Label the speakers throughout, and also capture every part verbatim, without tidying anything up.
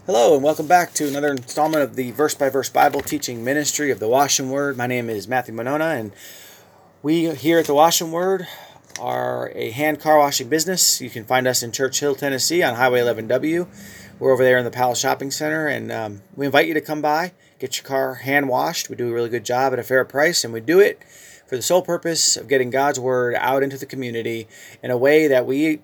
Speaker 1: Hello, and welcome back to another installment of the Verse by Verse Bible Teaching Ministry of the Wash and Word. My name is Matthew Monona, and we here at the Wash and Word are a hand car washing business. You can find us in Church Hill, Tennessee on Highway eleven W. We're over there in the Palace Shopping Center, and um, we invite you to come by, get your car hand washed. We do a really good job at a fair price, and we do it for the sole purpose of getting God's Word out into the community in a way that we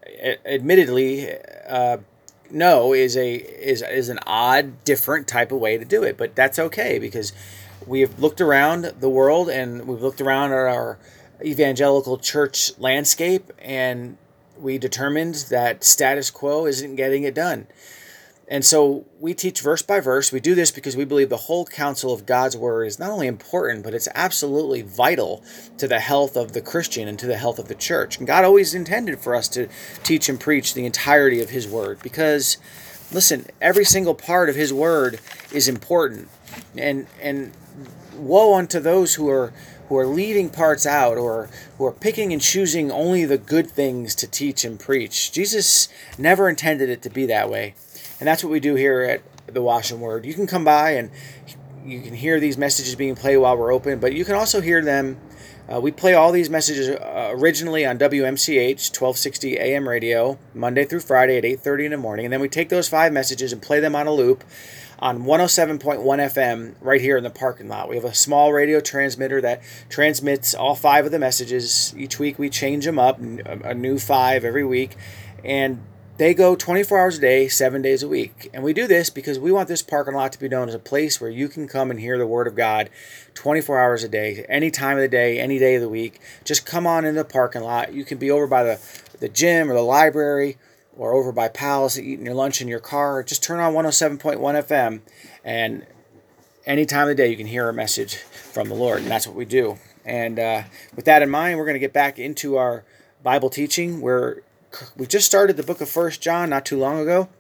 Speaker 1: admittedly uh, know is a is is an odd, different type of way to do it, but that's okay because we've looked around the world and we've looked around at our evangelical church landscape, and we determined that status quo isn't getting it done. And so we teach verse by verse. We do this because we believe the whole counsel of God's Word is not only important, but it's absolutely vital to the health of the Christian and to the health of the church. And God always intended for us to teach and preach the entirety of His Word because, listen, every single part of His Word is important. And and woe unto those who are who are leaving parts out, or who are picking and choosing only the good things to teach and preach. Jesus never intended it to be that way. And that's what we do here at the Wash and Word. You can come by and you can hear these messages being played while we're open, but you can also hear them. Uh, we play all these messages uh, originally on W M C H twelve sixty A M radio, Monday through Friday at eight thirty in the morning. And then we take those five messages and play them on a loop on one oh seven point one F M right here in the parking lot. We have a small radio transmitter that transmits all five of the messages. Each week we change them up, a new five every week. And they go twenty-four hours a day, seven days a week. And we do this because we want this parking lot to be known as a place where you can come and hear the Word of God twenty-four hours a day, any time of the day, any day of the week. Just come on in the parking lot. You can be over by the, the gym or the library or over by Palace eating your lunch in your car. Just turn on one oh seven point one F M, and any time of the day you can hear a message from the Lord. And that's what we do. And uh, with that in mind, we're going to get back into our Bible teaching. We're We just started the book of First John not too long ago,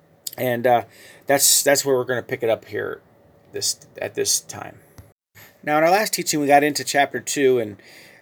Speaker 1: and uh, that's that's where we're going to pick it up here this at this time. Now, in our last teaching, we got into chapter two, and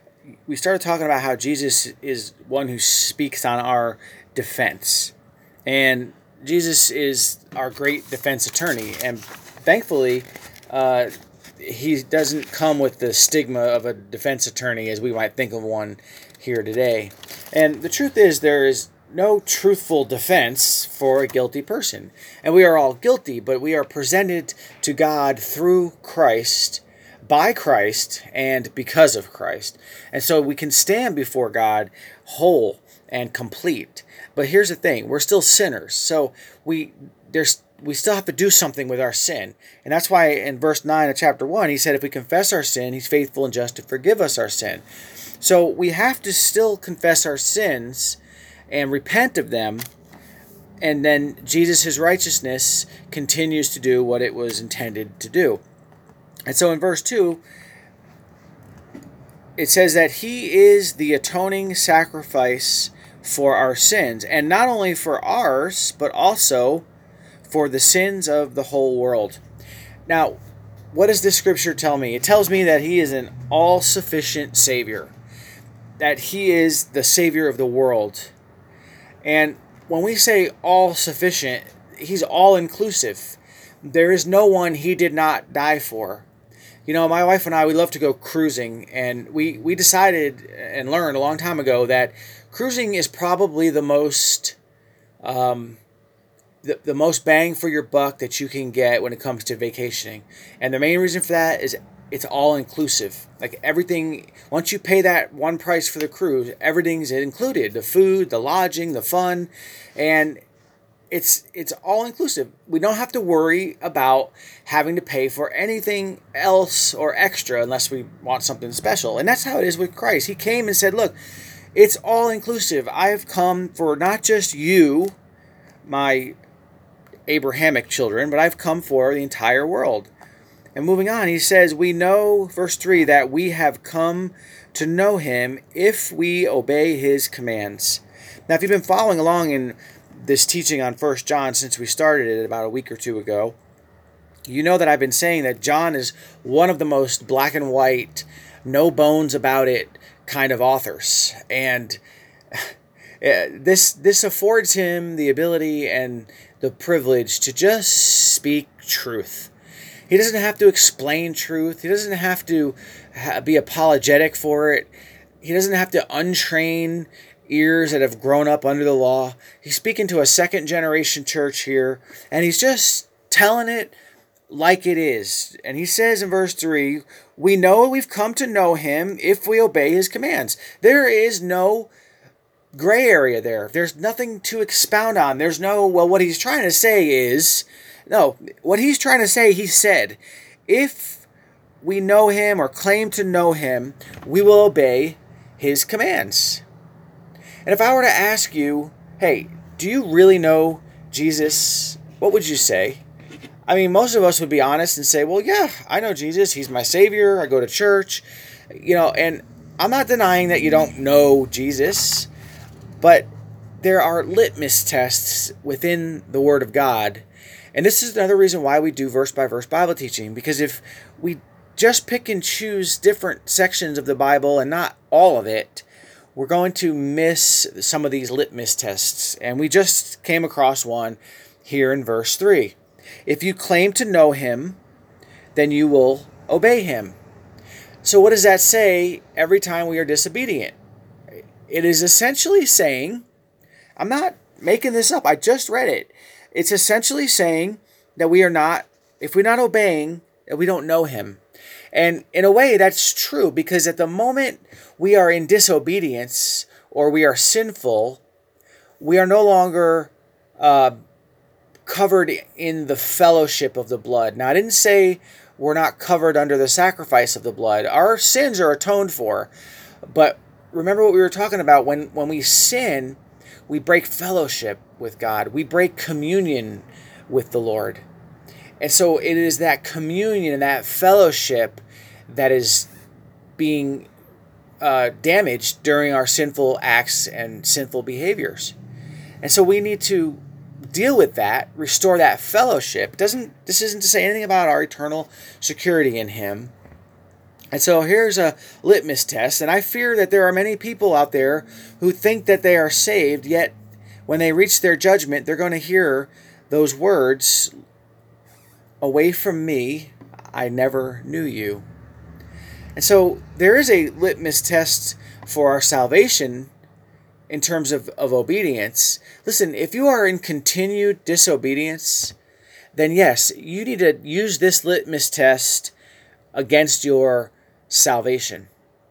Speaker 1: we started talking about how Jesus is one who speaks on our defense, and Jesus is our great defense attorney, and thankfully, uh, he doesn't come with the stigma of a defense attorney as we might think of one here today. And the truth is, there is no truthful defense for a guilty person. And we are all guilty, but we are presented to God through Christ, by Christ, and because of Christ. And so we can stand before God whole and complete. But here's the thing, we're still sinners. So we there's we still have to do something with our sin. And that's why in verse nine of chapter one, he said, if we confess our sin, he's faithful and just to forgive us our sin. So we have to still confess our sins and repent of them, and then Jesus, his righteousness, continues to do what it was intended to do. And so in verse two, it says that he is the atoning sacrifice for our sins, and not only for ours, but also for the sins of the whole world. Now, what does this scripture tell me? It tells me that he is an all-sufficient Savior, that he is the Savior of the world. And when we say all-sufficient, he's all-inclusive. There is no one he did not die for. You know, my wife and I, we love to go cruising, and we, we decided and learned a long time ago that cruising is probably the most um, the, the most bang for your buck that you can get when it comes to vacationing. And the main reason for that is it's all inclusive. Like everything, once you pay that one price for the cruise, everything's included. The food, the lodging, the fun, and it's it's all inclusive. We don't have to worry about having to pay for anything else or extra unless we want something special. And that's how it is with Christ. He came and said, look, it's all inclusive. I have come for not just you, my Abrahamic children, but I've come for the entire world. And moving on, he says, we know, verse three, that we have come to know him if we obey his commands. Now, if you've been following along in this teaching on First John since we started it about a week or two ago, you know that I've been saying that John is one of the most black and white, no bones about it kind of authors. And this this affords him the ability and the privilege to just speak truth. He doesn't have to explain truth. He doesn't have to be apologetic for it. He doesn't have to untrain ears that have grown up under the law. He's speaking to a second generation church here, and he's just telling it like it is. And he says in verse three, we know we've come to know him if we obey his commands. There is no gray area there. There's nothing to expound on. There's no, well, what he's trying to say is, no, what he's trying to say, he said, if we know him or claim to know him, we will obey his commands. And if I were to ask you, hey, do you really know Jesus? What would you say? I mean, most of us would be honest and say, well, yeah, I know Jesus. He's my Savior. I go to church. You know, and I'm not denying that you don't know Jesus, but there are litmus tests within the Word of God. And this is another reason why we do verse-by-verse Bible teaching, because if we just pick and choose different sections of the Bible and not all of it, we're going to miss some of these litmus tests. And we just came across one here in verse three. If you claim to know him, then you will obey him. So what does that say every time we are disobedient? It is essentially saying, I'm not making this up, I just read it. It's essentially saying that we are not, if we're not obeying, that we don't know him. And in a way, that's true, because at the moment we are in disobedience or we are sinful, we are no longer uh, covered in the fellowship of the blood. Now, I didn't say we're not covered under the sacrifice of the blood. Our sins are atoned for. But remember what we were talking about. When, when we sin, we break fellowship with God. We break communion with the Lord. And so it is that communion and that fellowship that is being uh, damaged during our sinful acts and sinful behaviors. And so we need to deal with that, restore that fellowship. It doesn't, this isn't to say anything about our eternal security in him. And so here's a litmus test, and I fear that there are many people out there who think that they are saved, yet when they reach their judgment, they're going to hear those words, away from me, I never knew you. And so there is a litmus test for our salvation in terms of, of obedience. Listen, if you are in continued disobedience, then yes, you need to use this litmus test against your salvation.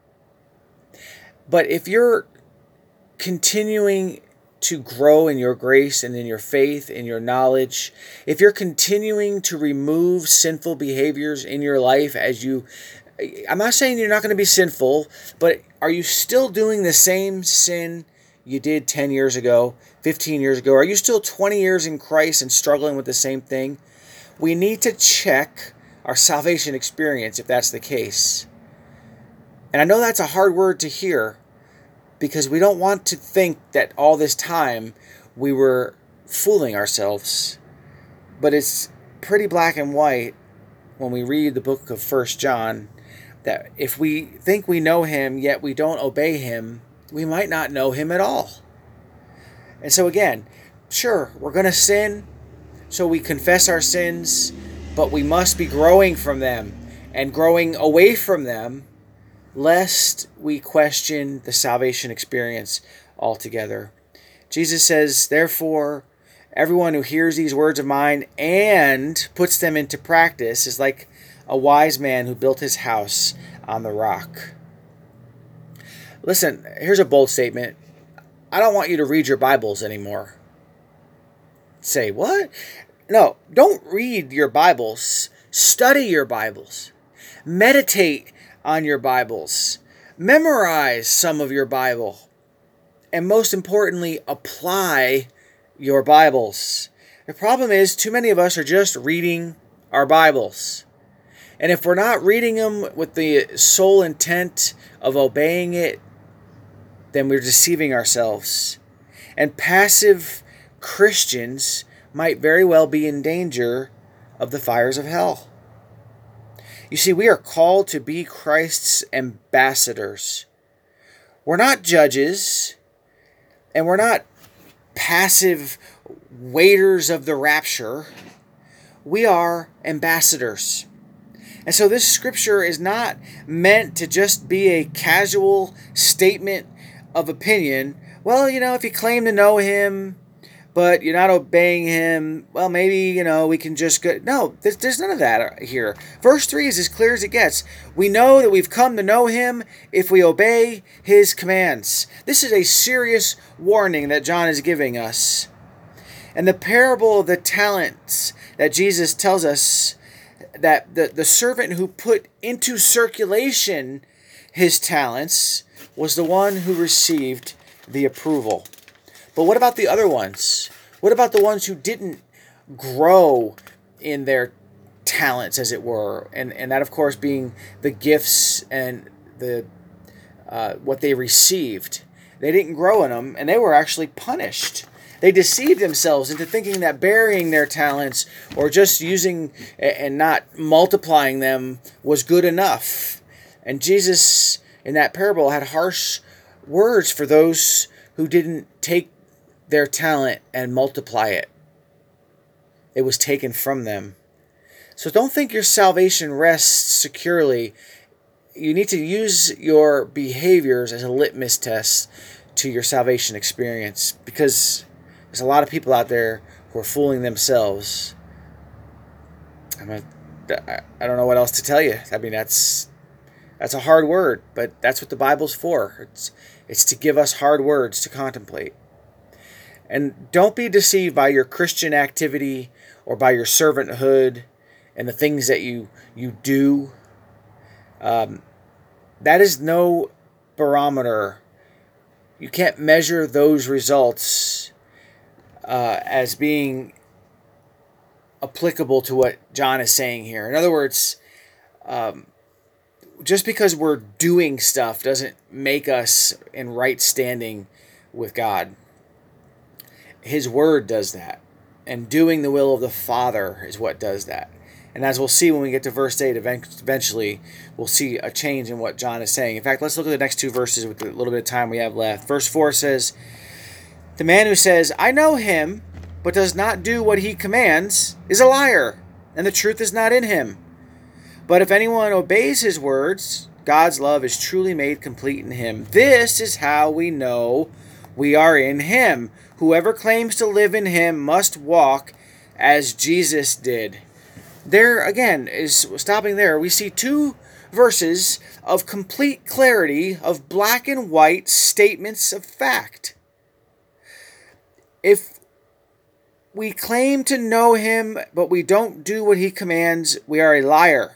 Speaker 1: But if you're continuing to grow in your grace and in your faith, in your knowledge, if you're continuing to remove sinful behaviors in your life as you, I'm not saying you're not going to be sinful, but are you still doing the same sin you did ten years ago, fifteen years ago? Are you still twenty years in Christ and struggling with the same thing? We need to check our salvation experience if that's the case. And I know that's a hard word to hear, because we don't want to think that all this time we were fooling ourselves. But it's pretty black and white when we read the book of First John, that if we think we know him, yet we don't obey him, we might not know him at all. And so again, sure, we're going to sin, so we confess our sins, but we must be growing from them and growing away from them, lest we question the salvation experience altogether. Jesus says, therefore, everyone who hears these words of mine and puts them into practice is like a wise man who built his house on the rock. Listen, here's a bold statement. I don't want you to read your Bibles anymore. Say, what? No, don't read your Bibles. Study your Bibles. Meditate on your Bibles. Memorize some of your Bible. And most importantly, apply your Bibles. The problem is, too many of us are just reading our Bibles. And if we're not reading them with the sole intent of obeying it, then we're deceiving ourselves. And passive Christians might very well be in danger of the fires of hell. You see, we are called to be Christ's ambassadors. We're not judges, and we're not passive waiters of the rapture. We are ambassadors. And so this scripture is not meant to just be a casual statement of opinion. Well, you know, if you claim to know him, but you're not obeying him, well, maybe, you know, we can just go. No, there's, there's none of that here. Verse three is as clear as it gets. We know that we've come to know him if we obey his commands. This is a serious warning that John is giving us. And the parable of the talents that Jesus tells us, that the, the servant who put into circulation his talents was the one who received the approval. But what about the other ones? What about the ones who didn't grow in their talents, as it were? And, and that, of course, being the gifts and the uh, what they received. They didn't grow in them, and they were actually punished. They deceived themselves into thinking that burying their talents or just using and not multiplying them was good enough. And Jesus, in that parable, had harsh words for those who didn't take their talent and multiply it. It was taken from them. So don't think your salvation rests securely. You need to use your behaviors as a litmus test to your salvation experience, because there's a lot of people out there who are fooling themselves. I'm a, I don't know what else to tell you. I mean, that's that's a hard word, but that's what the Bible's for. It's it's to give us hard words to contemplate. And don't be deceived by your Christian activity or by your servanthood and the things that you you do. Um, that is no barometer. You can't measure those results Uh, as being applicable to what John is saying here. In other words, um, just because we're doing stuff doesn't make us in right standing with God. His word does that. And doing the will of the Father is what does that. And as we'll see when we get to verse eight, eventually we'll see a change in what John is saying. In fact, let's look at the next two verses with the little bit of time we have left. Verse four says, "The man who says, 'I know him,' but does not do what he commands, is a liar, and the truth is not in him. But if anyone obeys his words, God's love is truly made complete in him. This is how we know we are in him. Whoever claims to live in him must walk as Jesus did." There, again, is stopping there. We see two verses of complete clarity, of black and white statements of fact. If we claim to know him, but we don't do what he commands, we are a liar.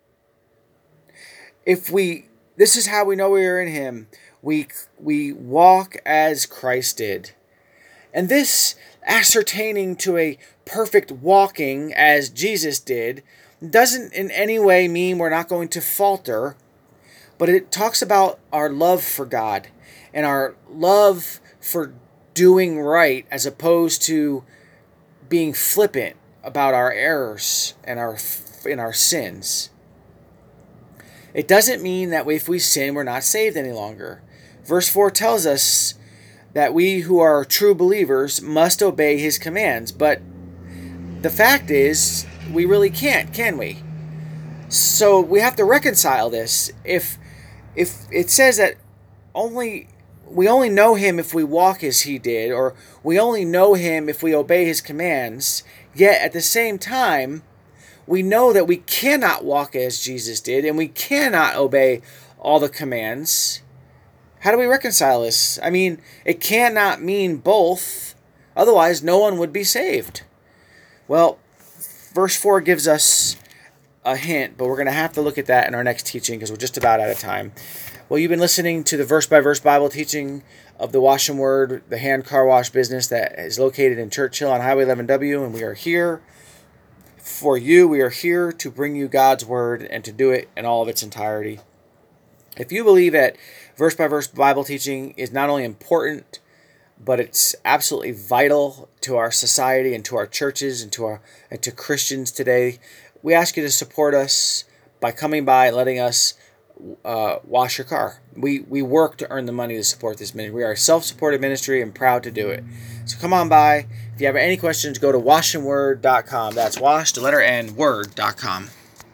Speaker 1: If we, this is how we know we are in him. We, we walk as Christ did. And this ascertaining to a perfect walking as Jesus did doesn't in any way mean we're not going to falter, but it talks about our love for God and our love for doing right, as opposed to being flippant about our errors and our in our sins. It doesn't mean that if we sin, we're not saved any longer. Verse four tells us that we who are true believers must obey his commands, but the fact is, we really can't, can we? So we have to reconcile this. If if it says that only we only know him if we walk as he did, or we only know him if we obey his commands, yet at the same time, we know that we cannot walk as Jesus did, and we cannot obey all the commands. How do we reconcile this? I mean, it cannot mean both. Otherwise, no one would be saved. Well, verse four gives us a hint, but we're going to have to look at that in our next teaching because we're just about out of time. Well, you've been listening to the verse-by-verse Bible teaching of the Wash and Word, the hand car wash business that is located in Churchill on Highway eleven W, and we are here for you. We are here to bring you God's Word and to do it in all of its entirety. If you believe that verse-by-verse Bible teaching is not only important, but it's absolutely vital to our society and to our churches and to our and to Christians today, we ask you to support us by coming by and letting us uh, wash your car. We we work to earn the money to support this ministry. We are a self-supported ministry and proud to do it. So come on by, If you have any questions, go to wash and word dot com. That's wash, the letter N, word dot com.